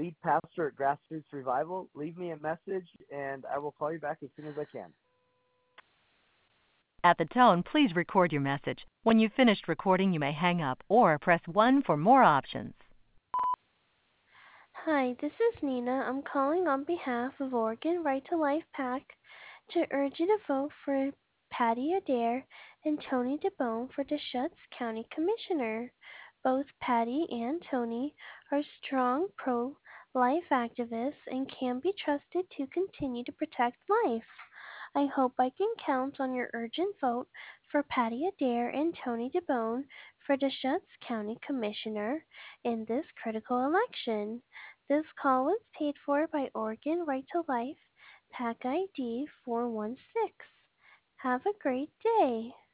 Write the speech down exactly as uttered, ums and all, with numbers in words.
lead pastor at Grassroots Revival. Leave me a message, and I will call you back as soon as I can. At the tone, please record your message. When you've finished recording, you may hang up or press one for more options. Hi, this is Nina. I'm calling on behalf of Oregon Right to Life PAC to urge you to vote for Patty Adair and Tony DeBone for Deschutes County Commissioner. Both Patty and Tony are strong pro-life activists and can be trusted to continue to protect life. I hope I can count on your urgent vote for Patty Adair and Tony DeBone for Deschutes County Commissioner in this critical election. This call was paid for by Oregon Right to Life, PAC I D four one six. Have a great day.